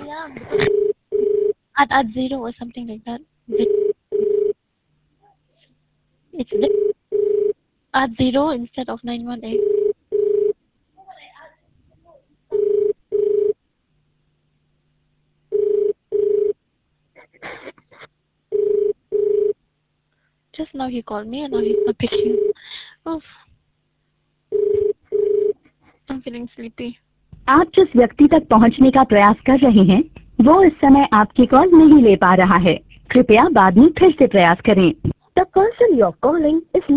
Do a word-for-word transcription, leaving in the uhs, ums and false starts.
Yeah, at at zero or something like that. It's at zero instead of nine one eight. Just now he called me and now he's not picking. Oof. I'm feeling sleepy. आप जिस व्यक्ति तक पहुंचने का प्रयास कर रहे हैं वो इस समय आपकी कॉल नहीं ले पा रहा है। कृपया बाद में फिर से प्रयास करें। The person you're calling is